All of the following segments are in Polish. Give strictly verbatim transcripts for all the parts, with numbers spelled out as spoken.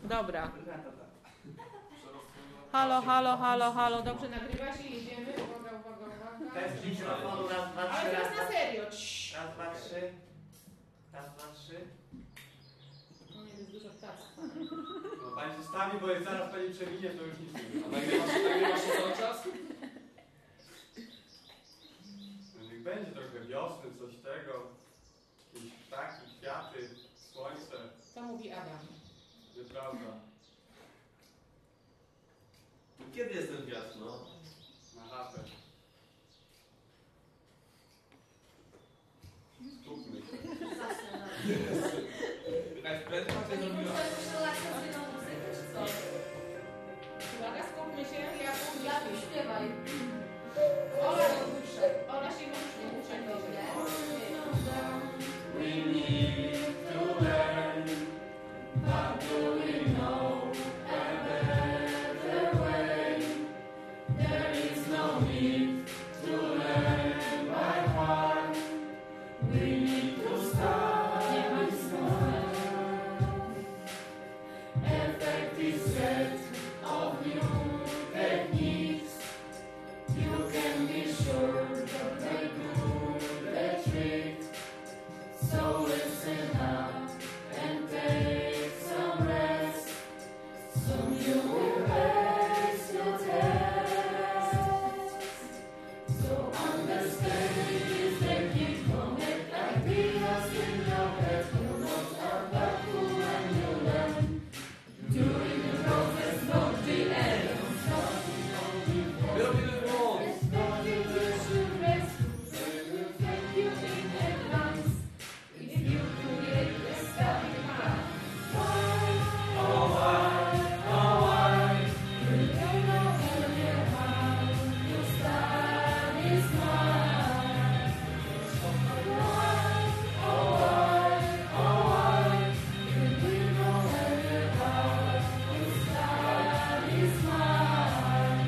Dobra. Halo, halo, halo, halo. Dobrze, nagrywa się, jedziemy. Uwaga, uwaga, uwaga. Test mikrofonu, raz, dwa, trzy. Ale teraz raz, na serio. Raz, dwa, trzy. Raz, dwa, trzy. No nie, jest dużo ptactwa. No pani się stawi, bo jak zaraz pani przewinie, to już nic nie A będzie. nagrywasz, nagrywasz się cały czas? No niech będzie trochę wiosny, coś tego. Jakieś ptaki, kwiaty, słońce. Co mówi Adam? Nieprawda. Kiedy jest ten wiatr, no? Na chatę. Skupmy się. Jakaś prędka cię zrobiła. Uwaga, skupmy się. Ja Ja tu śpiewaj. Ola, Ola się możesz nie uczyć. We need to learn, but do we know a better way? There is no need to learn by heart. We need to start small. Effective set of new techniques. You can be sure that they do the trick. So listen up and take some rest. Soon you will pass your test. So understand this technique, connect ideas in your head. You're not a baku when you learn. During the process, not the end. Robimy błąd! Thank you in advance. If you create a study plan, why, oh why, oh why, you don't know earlier how to study smart. Why, oh why, oh why, you don't know earlier how to study smart.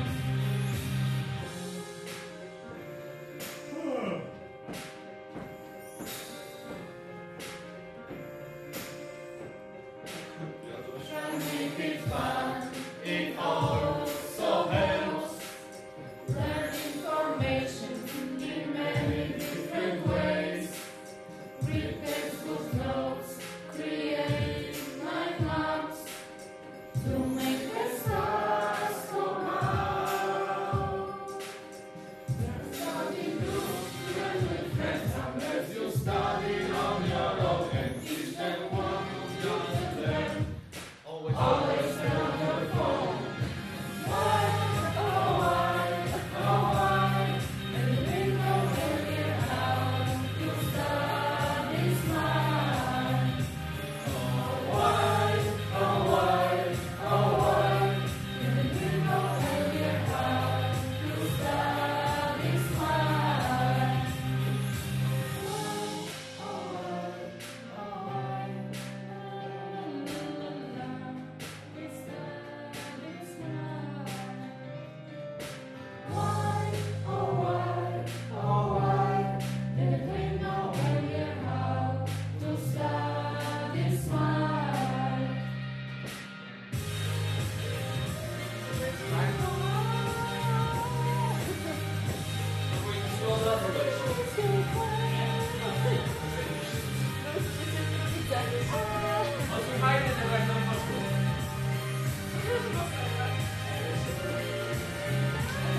Ja to Try and make it fun.